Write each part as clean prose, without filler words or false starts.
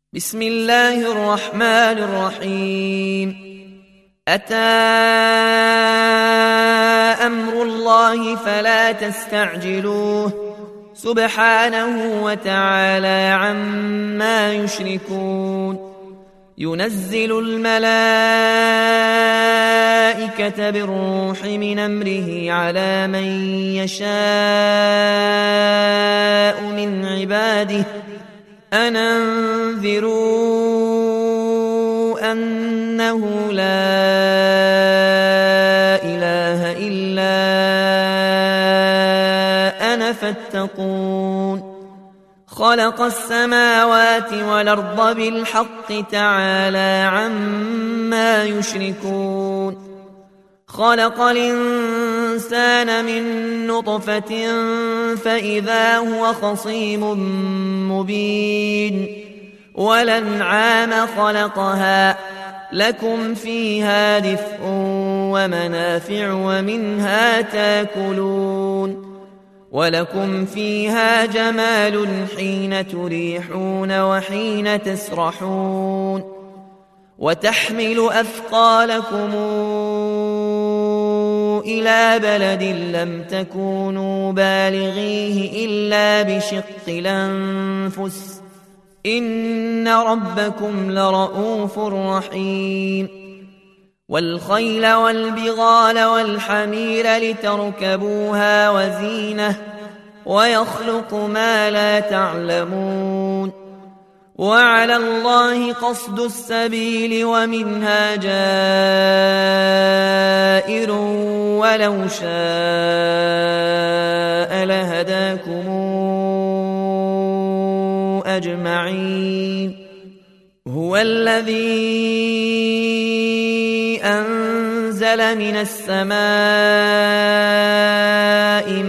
بسم الله الرحمن الرحيم. أتى أمر الله فلا تستعجلوه سبحانه وتعالى عما يشركون. ينزل الملائكة بالروح من أمره على من يشاء من عباده أن أنذروا أنه لا إله إلا أنا فاتقون. خلق السماوات والأرض بالحق تعالى عما يشركون. خلق الإنسان من نطفة فإذا هو خصيم مبين. والأنعام خلقها لكم فيها دفء ومنافع ومنها تاكلون. ولكم فيها جمال حين تريحون وحين تسرحون. وتحمل أثقالكم إلى بلد لم تكونوا بالغيه إلا بشق الأنفس إن ربكم لرؤوف رحيم. والخيل والبغال والحمير لتركبوها وزينة ويخلق ما لا تعلمون. وعلى الله قصد السبيل ومنها جائر ولو شاء لهداكم أجمعين. هو الذي أنزل من السماء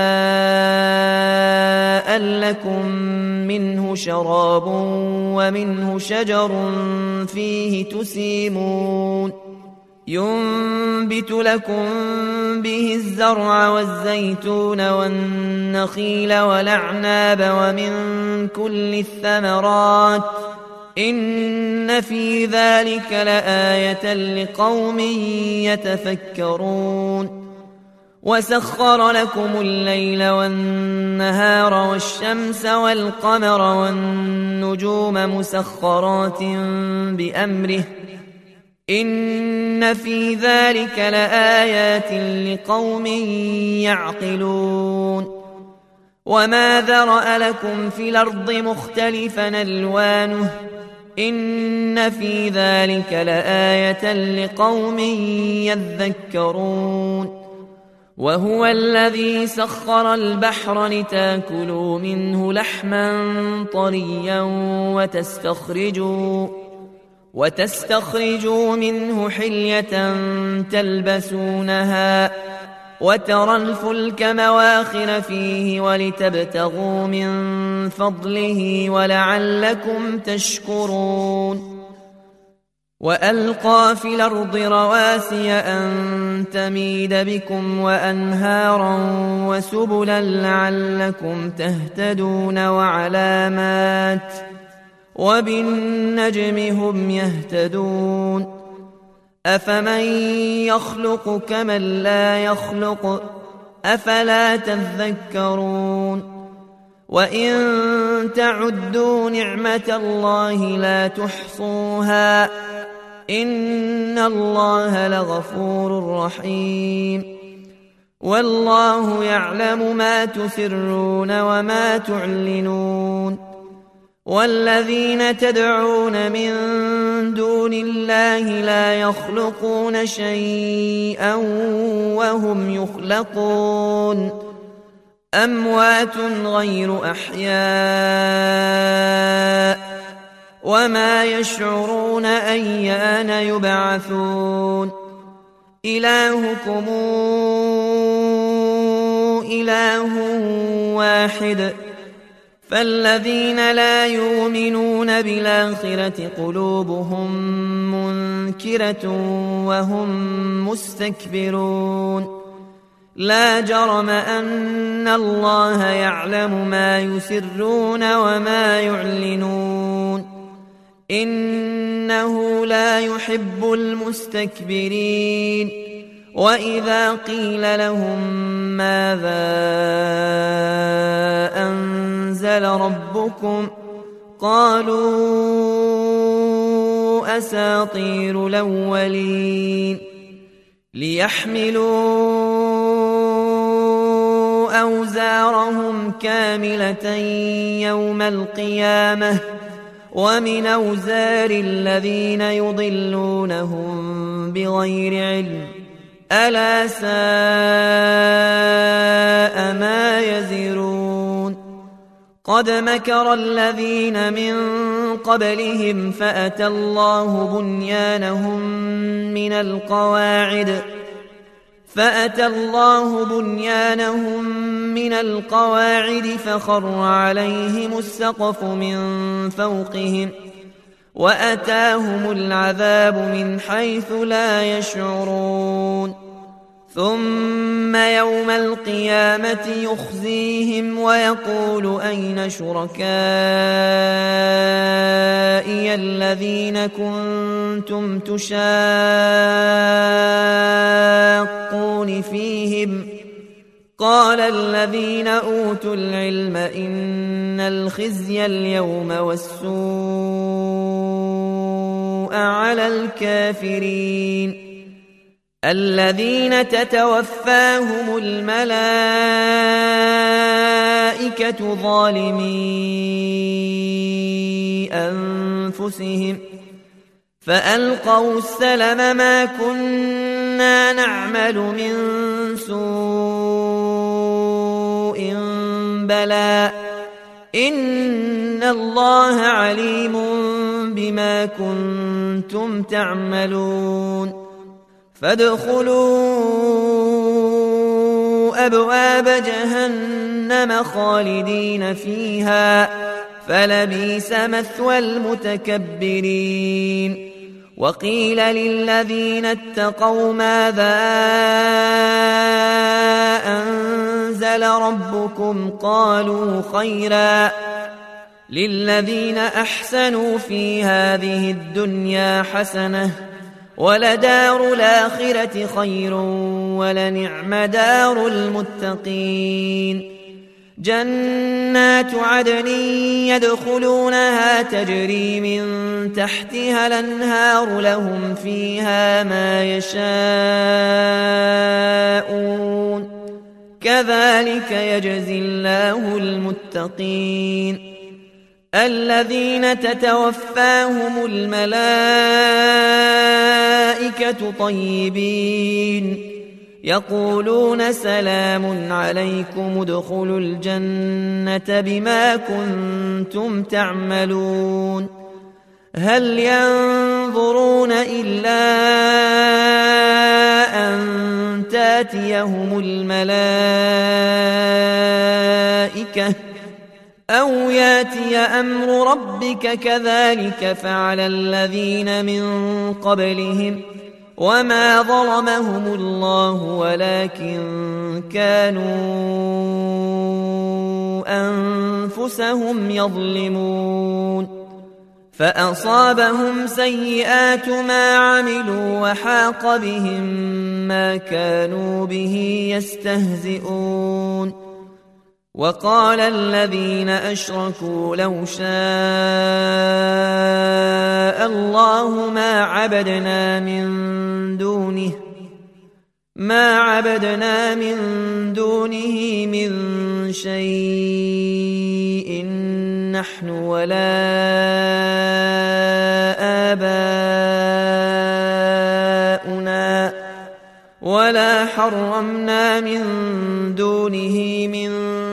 ماء لكم منه شراب ومنه شجر فيه تسيمون. ينبت لكم به الزرع والزيتون والنخيل والأعناب ومن كل الثمرات إن في ذلك لآية لقوم يتفكرون. وسخر لكم الليل والنهار والشمس والقمر والنجوم مسخرات بأمره إن في ذلك لآيات لقوم يعقلون. وما ذرأ لكم في الأرض مختلفا ألوانه إن في ذلك لآية لقوم يذكرون. وهو الذي سخر البحر لتاكلوا منه لحما طريا وتستخرجوا منه حلية تلبسونها وترى الفلك مواخر فيه ولتبتغوا من فضله ولعلكم تشكرون. وألقى في الأرض رواسي أن تميد بكم وأنهارا وسبلا لعلكم تهتدون وعلامات وبالنجم هم يهتدون. أفمن يخلق كمن لا يخلق أفلا تذكرون. وإن تعدوا نعمة الله لا تحصوها إن الله لغفور رحيم. والله يعلم ما تسرون وما تعلنون. والذين تدعون من دون الله لا يخلقون شيئا وهم يخلقون. أموات غير أحياء وما يشعرون أيان يبعثون. إلهكم إله واحد فالذين لا يؤمنون بالآخرة قلوبهم منكرة وهم مستكبرون. لا جرم أن الله يعلم ما يسرون وما يعلنون إنه لا يحب المستكبرين وإذا قيل لهم ماذا أنزل ربكم قالوا أساطير الأولين ليحملوا أوزارهم كاملة يوم القيامة ومن أوزار الذين يضلونهم بغير علم ألا ساء ما يزرون قد مكر الذين من قبلهم فأتى الله بنيانهم من القواعد فخر عليهم السقف من فوقهم وأتاهم العذاب من حيث لا يشعرون ثم يوم القيامة يخزيهم ويقول أين شركائي الذين كنتم تشاقون فيهم قال الذين أوتوا العلم إن الخزي اليوم والسوء على الكافرين الذين تتوفاهم الملائكة ظالمي أنفسهم فألقوا السلم ما كنا نعمل من سوء بلى إن الله عليم بما كنتم تعملون فادخلوا أبواب جهنم خالدين فيها فلبئس مثوى المتكبرين وقيل للذين اتقوا ماذا أنزل ربكم قالوا خيرا للذين أحسنوا في هذه الدنيا حسنة ولدار الآخرة خير ولنعم دار المتقين جنات عدن يدخلونها تجري من تحتها الأنهار لهم فيها ما يشاءون كذلك يجزي الله المتقين الذين تتوفاهم الملائكة طيبين يقولون سلام عليكم ادخلوا الجنة بما كنتم تعملون هل ينظرون إلا أن تاتيهم الملائكة أو ياتي أمر ربك كذلك فعل الذين من قبلهم وما ظلمهم الله ولكن كانوا أنفسهم يظلمون فأصابهم سيئات ما عملوا وحاق بهم ما كانوا به يستهزئون وقال الذين أشركوا لو شاء الله ما عبدنا من دونه من شيء نحن ولا آباؤنا ولا حرمنا من دونه من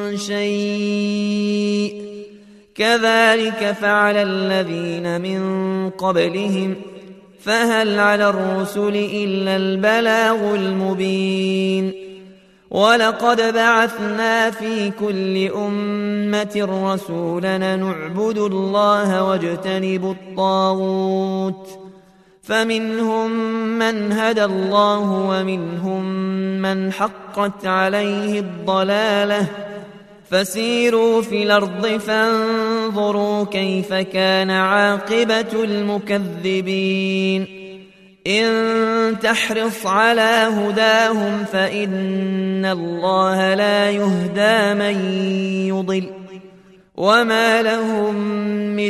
شيء كذلك فعل الذين من قبلهم فهل على الرسل إلا البلاغ المبين ولقد بعثنا في كل أمة رسولا نعبد الله واجتنب الطاغوت فمنهم من هدى الله ومنهم من حقت عليه الضلالة فسيروا في الأرض فانظروا كيف كان عاقبة المكذبين إن تحرص على هداهم فإن الله لا يهدى من يضل وما لهم من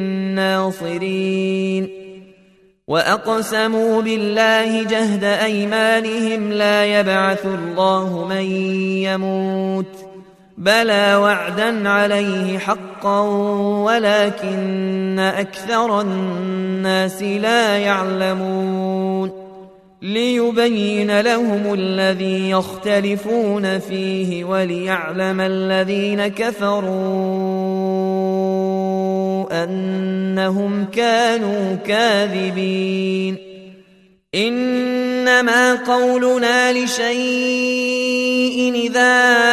ناصرين وأقسموا بالله جهد أيمانهم لا يبعث الله من يموت بلى وعدا عليه حقا ولكن أكثر الناس لا يعلمون ليبين لهم الذي يختلفون فيه وليعلم الذين كفروا أنهم كانوا كاذبين إنما قولنا لشيء إذا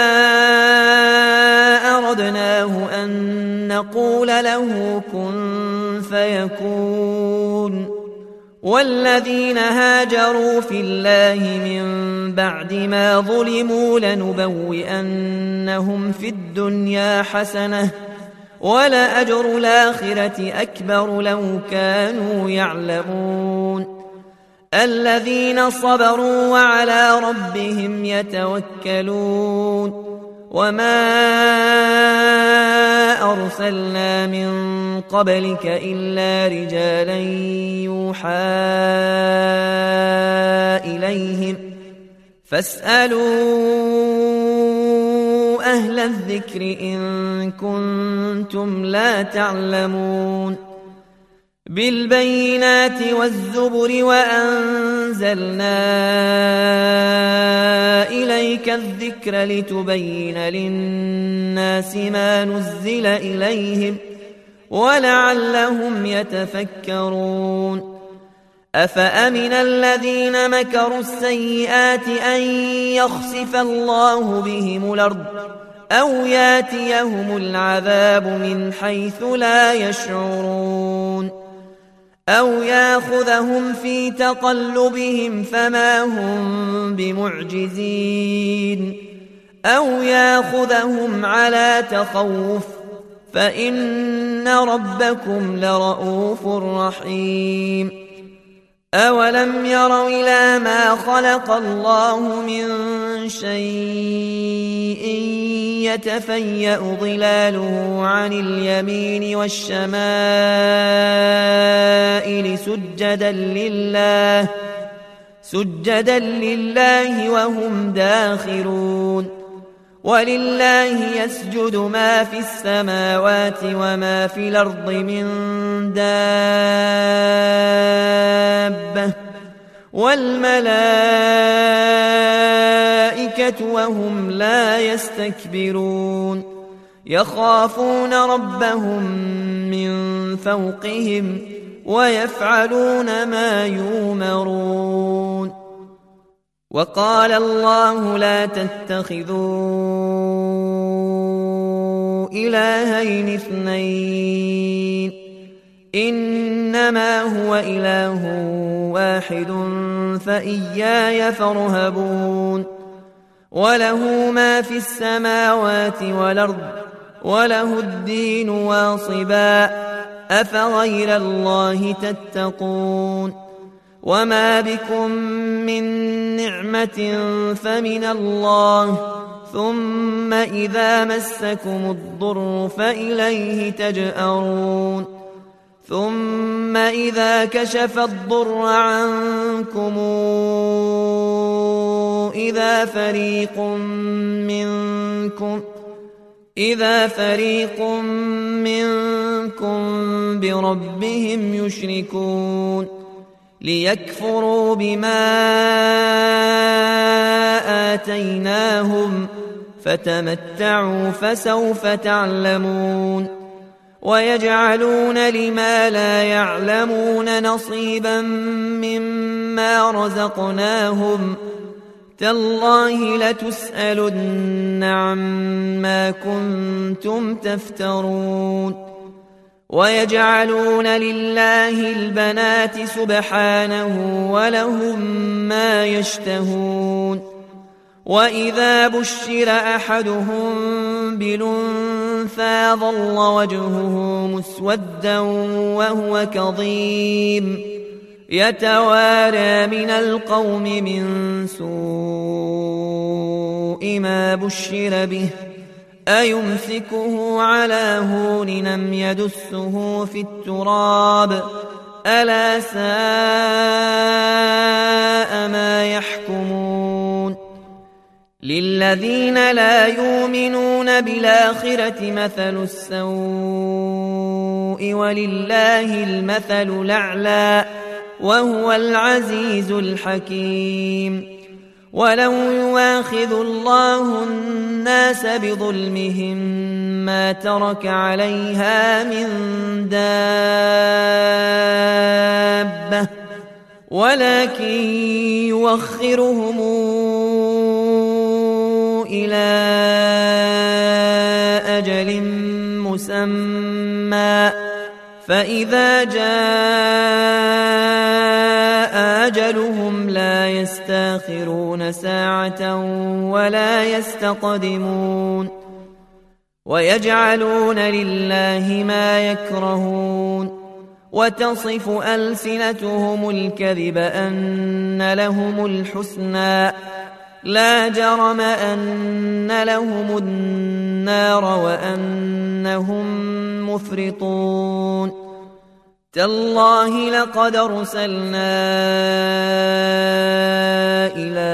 أردناه أن نقول له كن فيكون والذين هاجروا في الله من بعد ما ظلموا لنبوئنهم في الدنيا حسنة ولأجر الآخرة أكبر لو كانوا يعلمون الذين صبروا وعلى ربهم يتوكلون وما أرسلنا من قبلك إلا رجالا يوحى إليهم فاسألوا أهل الذكر إن كنتم لا تعلمون بالبينات والزبر وأنزلنا إليك الذكر لتبين للناس ما نزل إليهم ولعلهم يتفكرون أفأمن الذين مكروا السيئات أن يخسف الله بهم الأرض أو ياتيهم العذاب من حيث لا يشعرون أو ياخذهم في تقلبهم فما هم بمعجزين أو ياخذهم على تخوف فإن ربكم لرؤوف رحيم أولم يروا إلى ما خلق الله من شيء يتفيأ ظلاله عن اليمين والشمائل سجدا لله وهم داخرون ولله يسجد ما في السماوات وما في الأرض من دابة والملائكة وهم لا يستكبرون يخافون ربهم من فوقهم ويفعلون ما يؤمرون وقال الله لا تتخذوا إلهين اثنين إنما هو إله واحد فإياي فارهبون وله ما في السماوات والأرض وله الدين واصبا أفغير الله تتقون وما بكم من نعمة فمن الله ثم إذا مسكم الضر فإليه تجأرون ثم إذا كشف الضر عنكم إذا فريق منكم بربهم يشركون ليكفروا بما آتيناهم فتمتعوا فسوف تعلمون ويجعلون لما لا يعلمون نصيبا مما رزقناهم تالله لتسألن عما كنتم تفترون ويجعلون لله البنات سبحانه ولهم ما يشتهون وإذا بشر أحدهم بالأنثى ظل وجهه مسودا وهو كظيم يتوارى من القوم من سوء ما بشر به أيمسكه على هون أم يدسه في التراب ألا ساء ما يحكمون للذين لا يؤمنون بالآخرة مثل السوء ولله المثل الأعلى وهو العزيز الحكيم ولو يواخذ الله الناس بظلمهم ما ترك عليها من دابة ولكن يوخرهم إلى أجل مسمى فإذا جاء أجلهم لا يستاخرون ساعة ولا يستقدمون ويجعلون لله ما يكرهون وتصف ألسنتهم الكذب أن لهم الحسنى لا جرم أن لهم النار وأنهم مفرطون تالله لقد أرسلنا إلى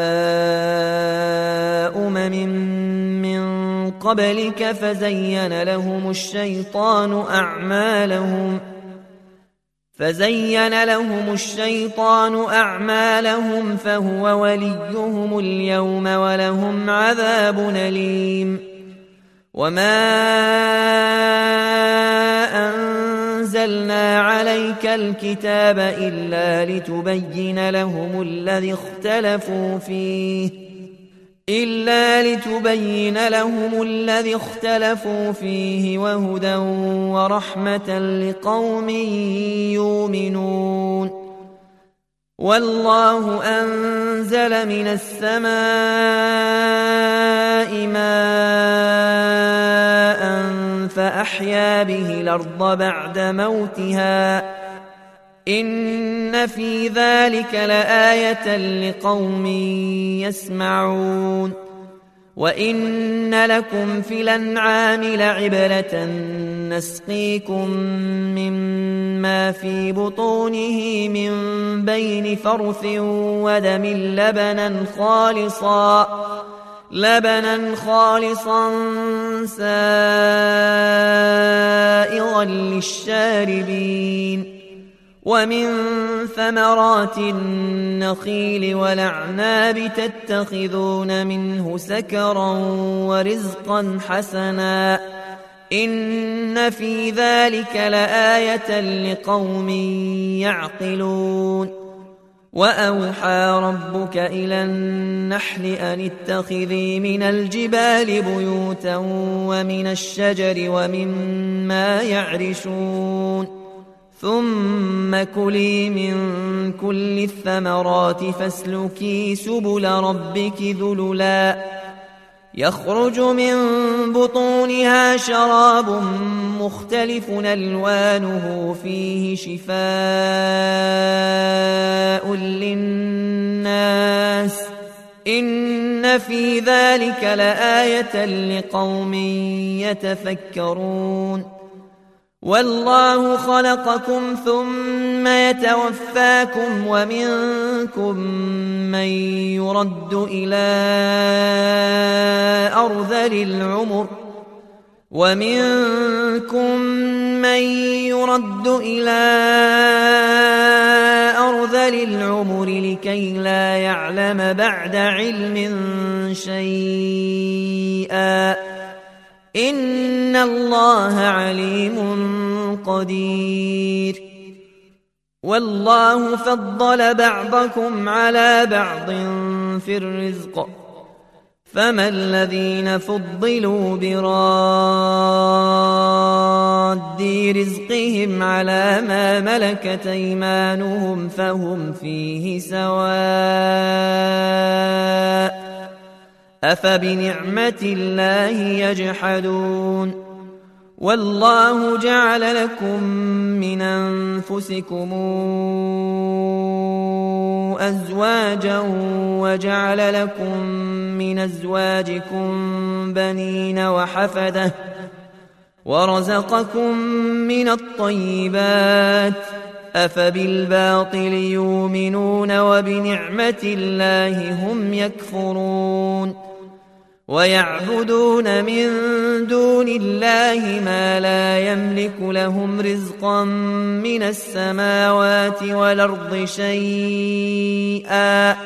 من قبلك فزين لهم الشيطان أعمالهم فهو وليهم اليوم ولهم عذاب أليم وما أنزلنا عليك الكتاب إلا لتبين لهم الذي اختلفوا فيه وهدى ورحمة لقوم يؤمنون والله أنزل من السماء ماء فأحيا به الأرض بعد موتها إن في ذلك لآية لقوم يسمعون وإن لكم في الأنعام لعبرة نسقيكم مما في بطونه من بين فرث ودم لبنا خالصا سائغا للشاربين ومن ثمرات النخيل والأعناب تتخذون منه سكرا ورزقا حسنا إن في ذلك لآية لقوم يعقلون وأوحى ربك إلى النحل أن اتخذي من الجبال بيوتا ومن الشجر ومما يعرشون ثم كلي من كل الثمرات فاسلكي سبل ربك ذللا يخرج من بطونها شراب مختلف ألوانه فيه شفاء للناس إن في ذلك لآية لقوم يتفكرون والله خلقكم ثم يتوفاكم ومنكم من يرد إلى أرذل العمر لكي لا يعلم بعد علم شيئا إن الله عليم قدير والله فضل بعضكم على بعض في الرزق فما الذين فضلوا براد رزقهم على ما ملكت أيمانهم فهم فيه سواء أفبنعمة الله يجحدون والله جعل لكم من أنفسكم أزواجا وجعل لكم من أزواجكم بنين وحفدة ورزقكم من الطيبات أفبالباطل يؤمنون وبنعمة الله هم يكفرون ويعبدون من دون الله ما لا يملك لهم رزقا من السماوات والأرض شيئا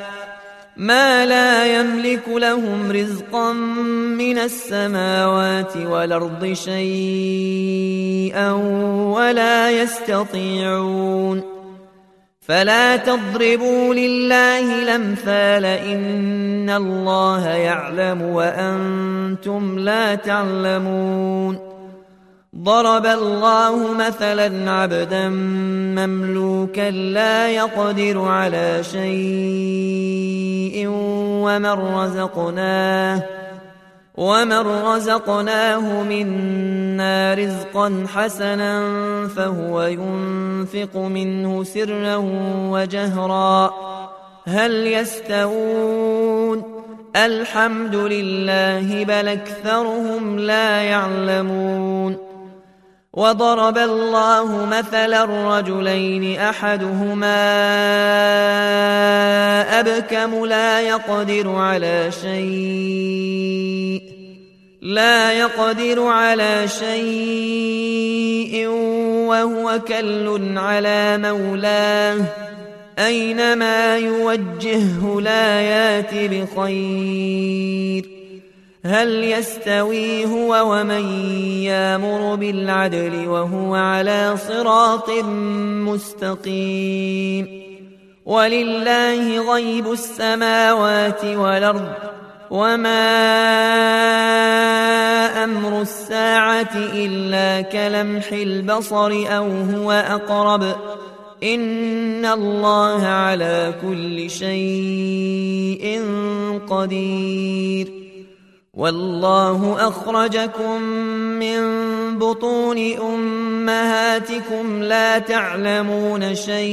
ولا يستطيعون فلا تضربوا لله الأمثال إن الله يعلم وأنتم لا تعلمون ضرب الله مثلا عبدا مملوكا لا يقدر على شيء ومن رزقناه منا رزقا حسنا فهو ينفق منه سرا وجهرا هل يستوون الحمد لله بل أكثرهم لا يعلمون وضرب الله مثلا رجلين أحدهما أبكم لا يقدر على شيء وهو كل على مولاه أينما يوجهه لا يات بخير هل يستوي هو ومن يأمر بالعدل وهو على صراط مستقيم ولله غيب السماوات والأرض وما أمر الساعة إلا كلمح البصر أو هو أقرب إن الله على كل شيء قدير والله أخرجكم من بطون أمهاتكم لا تعلمون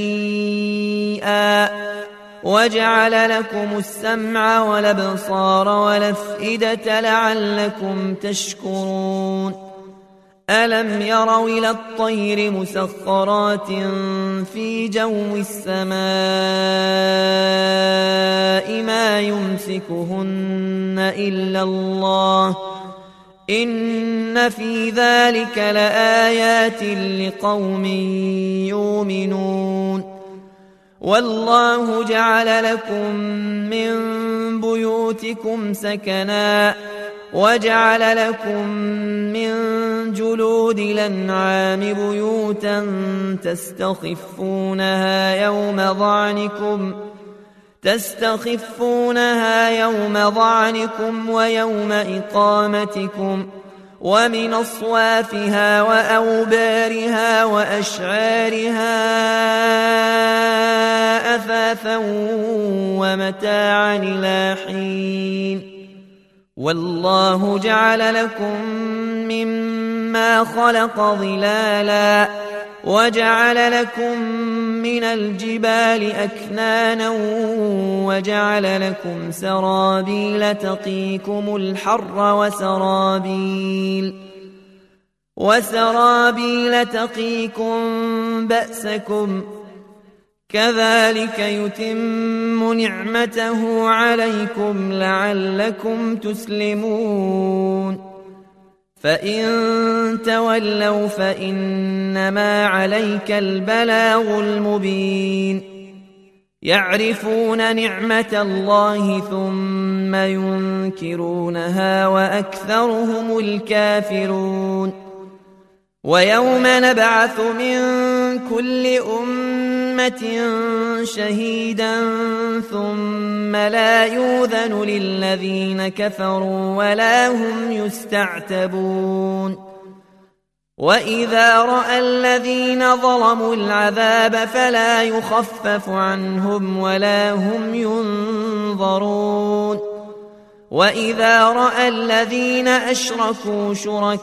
شيئا وجعل لكم السمع والأبصار والأفئدة لعلكم تشكرون ألم يروا إلى الطير مسخرات في جو السماء ما يمسكهن إلا الله إن في ذلك لآيات لقوم يؤمنون والله جعل لكم من بيوتكم سكنا وجعل لكم من جلود الأنعام بيوتا تستخفونها يوم ضعنكم ويوم إقامتكم ومن أصوافها وأوبارها وأشعارها أثاثا ومتاعا إلى حين والله جعل لكم مما خلق ظلالا وجعل لكم من الجبال أكنانا وجعل لكم سرابيل تقيكم الحر وسرابيل تقيكم بأسكم كذلك يتم نعمته عليكم لعلكم تسلمون فإن تولوا فإنما عليك البلاغ المبين يعرفون نعمة الله ثم ينكرونها وأكثرهم الكافرون ويوم نبعث من كل أمة شهيدا ثم لا يؤذن للذين كفروا ولا هم يستعتبون وإذا رأى الذين ظلموا العذاب فلا يخفف عنهم ولا هم ينظرون وإذا رأى الذين أشركوا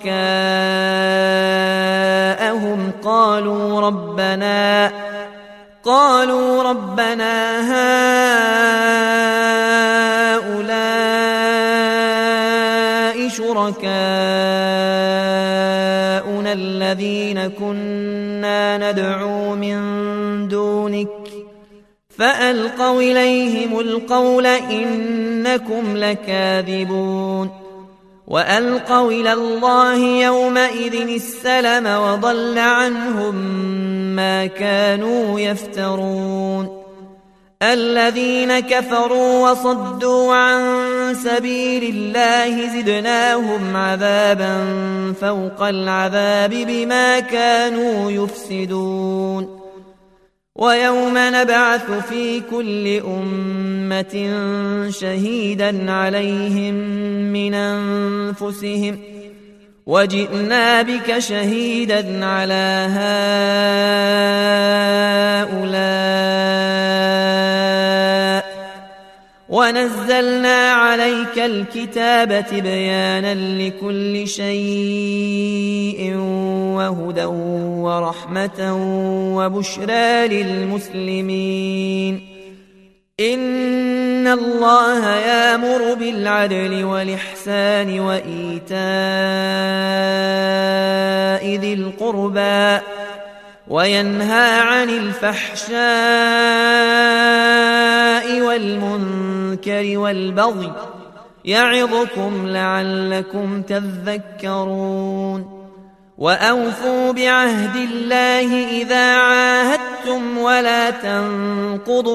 شركاءهم قالوا ربنا هؤلاء شركاؤنا الذين كنا ندعو من دونك فألقوا إليهم القول إنكم لكاذبون وألقوا إلى الله يومئذ السلم وضل عنهم ما كانوا يفترون الذين كفروا وصدوا عن سبيل الله زدناهم عذابا فوق العذاب بما كانوا يفسدون ويوم نبعث في كل أمة شهيدا عليهم من أنفسهم وجئنا بك شهيدا على هؤلاء ونزلنا عليك الكتاب تبيانا لكل شيء وهدى ورحمة وبشرى للمسلمين إن الله يأمر بالعدل والإحسان وإيتاء ذي القربى وينهى عن الفحشاء والمنكر والبغي يعظكم لعلكم تذكرون وأوفوا بعهد الله إذا عاهدتم ولا تنقضوا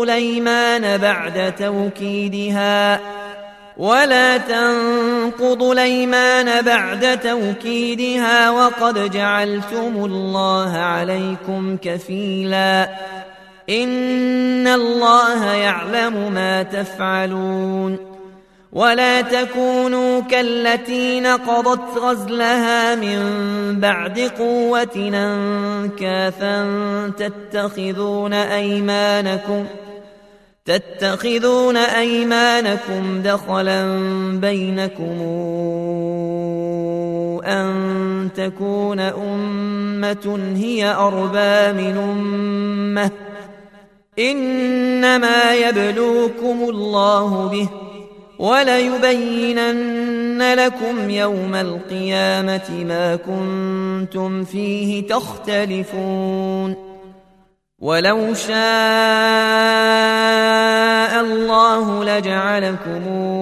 الأيمان بعد توكيدها وقد جعلتم الله عليكم كفيلا إن الله يعلم ما تفعلون ولا تكونوا كالتي نقضت غزلها من بعد قوة أنكاثا تتخذون أيمانكم دخلا بينكم أن تكون أمة هي أربى من أمة إنما يبلوكم الله به وليبينن لكم يوم القيامة ما كنتم فيه تختلفون ولو شاء الله لجعلكم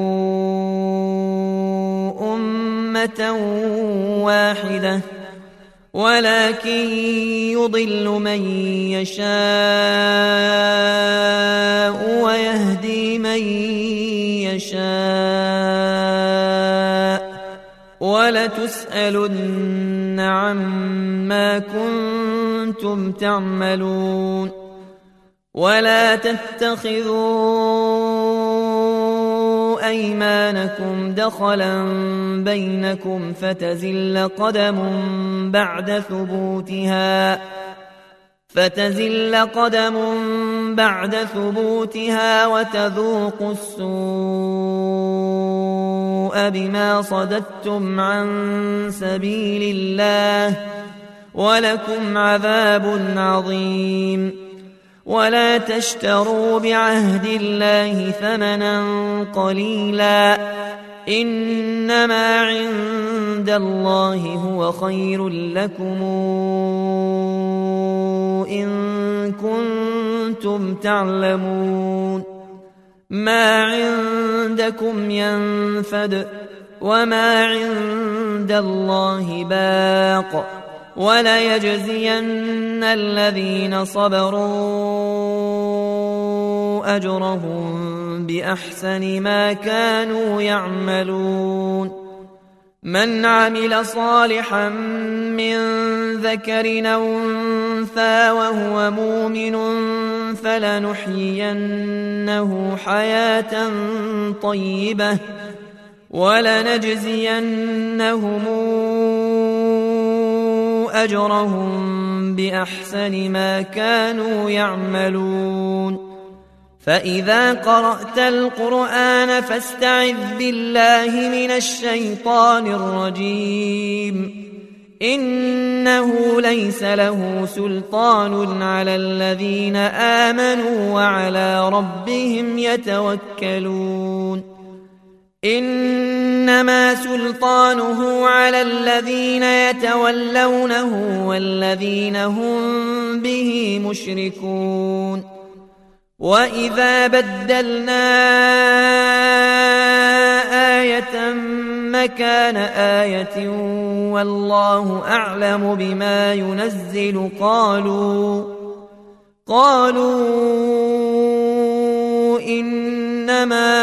أمة واحدة ولكن يضل من يشاء ويهدي من يشاء ولتسألن عما كنتم تعملون ولا تتخذوا أيمانكم دخلا بينكم فتزل قدم بعد ثبوتها وتذوقوا السوء بما صددتم عن سبيل الله ولكم عذاب عظيم ولا تشتروا بعهد الله ثمنا قليلا إنما عند الله هو خير لكم إن كنتم تعلمون ما عندكم ينفد وما عند الله باق وليجزين الذين صبروا أجرهم بأحسن ما كانوا يعملون من عمل صالحا من ذكر أو أنثى وهو مؤمن فلنحيينه حياة طيبة ولنجزينهم أجرهم بأحسن ما كانوا يعملون فإذا قرأت القرآن فاستعذ بالله من الشيطان الرجيم إنه ليس له سلطان على الذين آمنوا وعلى ربهم يتوكلون إنما سلطانه على الذين يتولونه والذين هم به مشركون وإذا بدلنا آية مكان آية والله أعلم بما ينزل قالوا إنما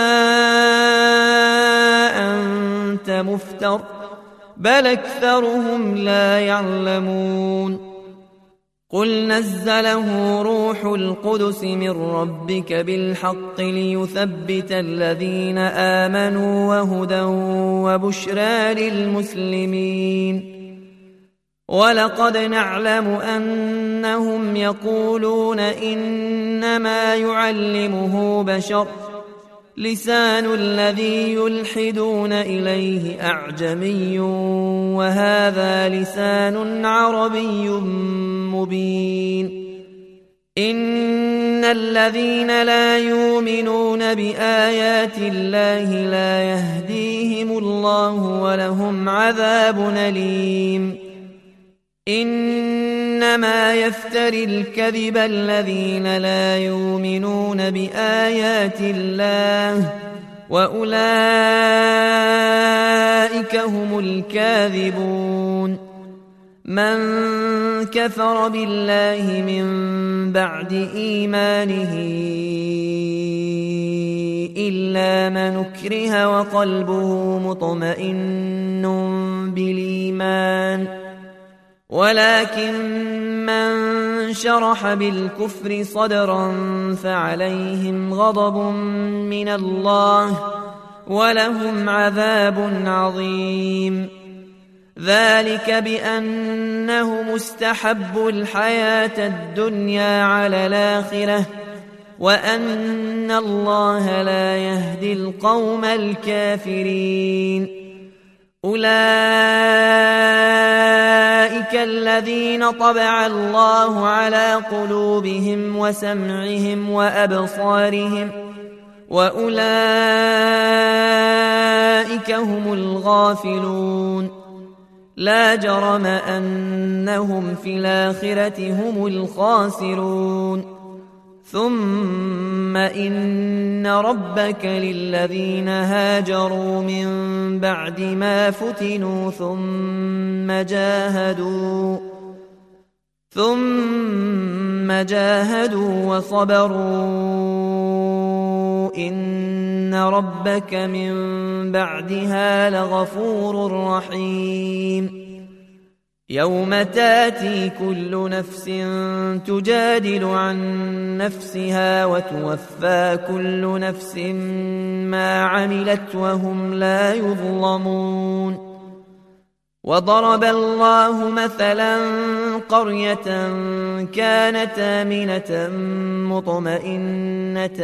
أنت مفتر بل أكثرهم لا يعلمون قل نزله روح القدس من ربك بالحق ليثبت الذين آمنوا وهدى وبشرى للمسلمين ولقد نعلم أنهم يقولون إنما يعلمه بشر لسان الذي يلحدون إليه أعجمي وهذا لسان عربي مبين إن الذين لا يؤمنون بآيات الله لا يهديهم الله ولهم عذاب أليم إنما يفتري الكذب الذين لا يؤمنون بآيات الله وأولئك هم الكاذبون من كفر بالله من بعد إيمانه إلا من أكره وقلبه مطمئن بالإيمان ولكن من شرح بالكفر صدرا فعليهم غضب من الله ولهم عذاب عظيم ذلك بأنهم استحبوا الحياة الدنيا على الآخرة وأن الله لا يهدي القوم الكافرين أولئك الذين طبع الله على قلوبهم وسمعهم وأبصارهم وأولئك هم الغافلون لا جرم أنهم في الآخرة هم الخاسرون ثم إن ربك للذين هاجروا من بعد ما فتنوا ثم جاهدوا وصبروا إن ربك من بعدها لغفور رحيم يوم تاتي كل نفس تجادل عن نفسها وتوفى كل نفس ما عملت وهم لا يظلمون وضرب الله مثلا قرية كانت آمنة مطمئنة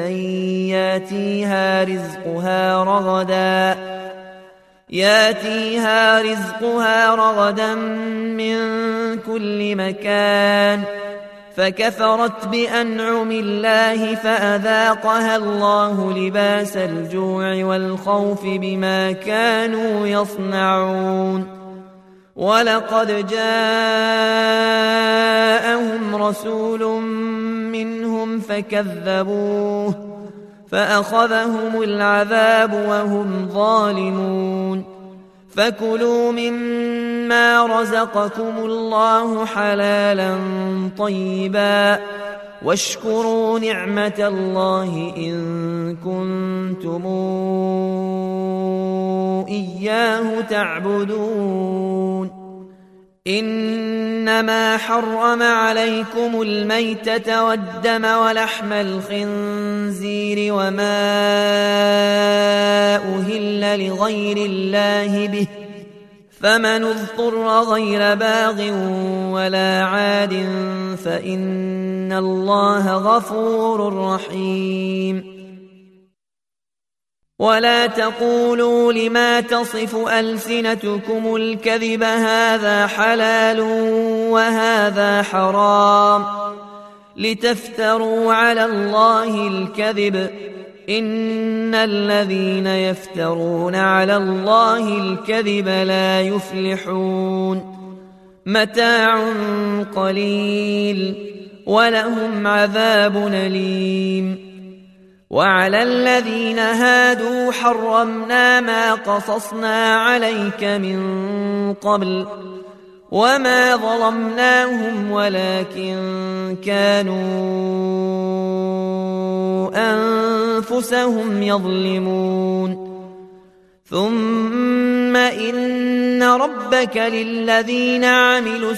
ياتيها رزقها رغدا من كل مكان فكفرت بأنعم الله فأذاقها الله لباس الجوع والخوف بما كانوا يصنعون ولقد جاءهم رسول منهم فكذبوه فأخذهم العذاب وهم ظالمون فكلوا مما رزقكم الله حلالا طيبا واشكروا نعمة الله إن كنتم إياه تعبدون إنما حرم عليكم الميتة والدم ولحم الخنزير وما أهل لغير الله به فمن اضطر غير باغ ولا عاد فإن الله غفور رحيم. ولا تقولوا لما تصف ألسنتكم الكذب هذا حلال وهذا حرام لتفتروا على الله الكذب إن الذين يفترون على الله الكذب لا يفلحون. متاع قليل ولهم عذاب أليم. وعلى الذين هادوا حرمنا ما قصصنا عليك من قبل وما ظلمناهم ولكن كانوا أنفسهم يظلمون. ثم إن ربك للذين عملوا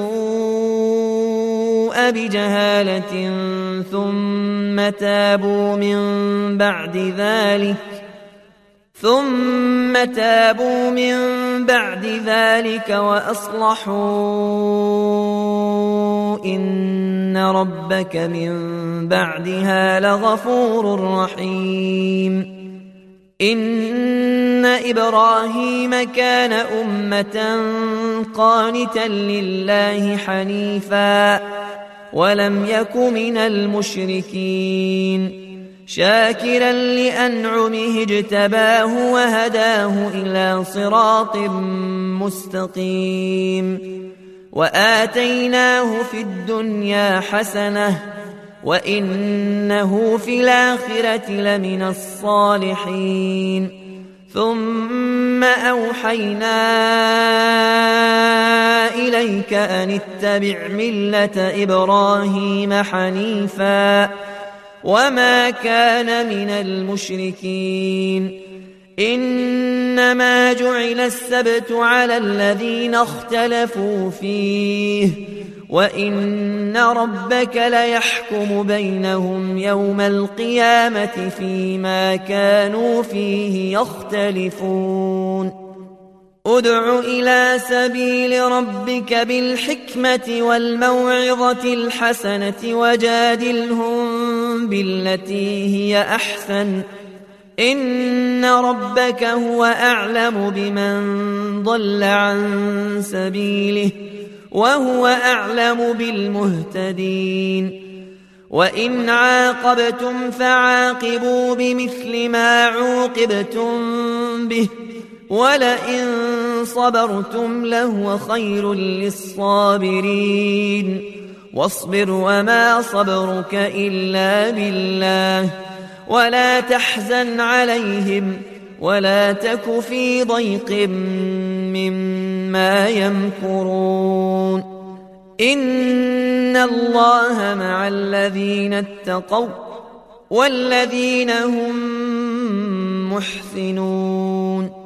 السوء بجهالة ثم تابوا من بعد ذلك وأصلحوا إن ربك من بعدها لغفور رحيم. إن إبراهيم كان أمة قانتا لله حنيفا ولم يك من المشركين شاكرا لأنعمه اجتباه وهداه إلى صراط مستقيم. وآتيناه في الدنيا حسنة وإنه في الآخرة لمن الصالحين. ثم أوحينا إليك أن اتبع ملة إبراهيم حنيفا وما كان من المشركين. إنما جعل السبت على الذين اختلفوا فيه وإن ربك ليحكم بينهم يوم القيامة فيما كانوا فيه يختلفون. ادع إلى سبيل ربك بالحكمة والموعظة الحسنة وجادلهم بالتي هي أحسن إن ربك هو أعلم بمن ضل عن سبيله وهو أعلم بالمهتدين. وإن عاقبتم فعاقبوا بمثل ما عوقبتم به ولئن صبرتم لهو خير للصابرين. واصبر وما صبرك إلا بالله ولا تحزن عليهم ولا تك في ضيق مما يمكرون. إن الله مع الذين اتقوا والذين هم محسنون.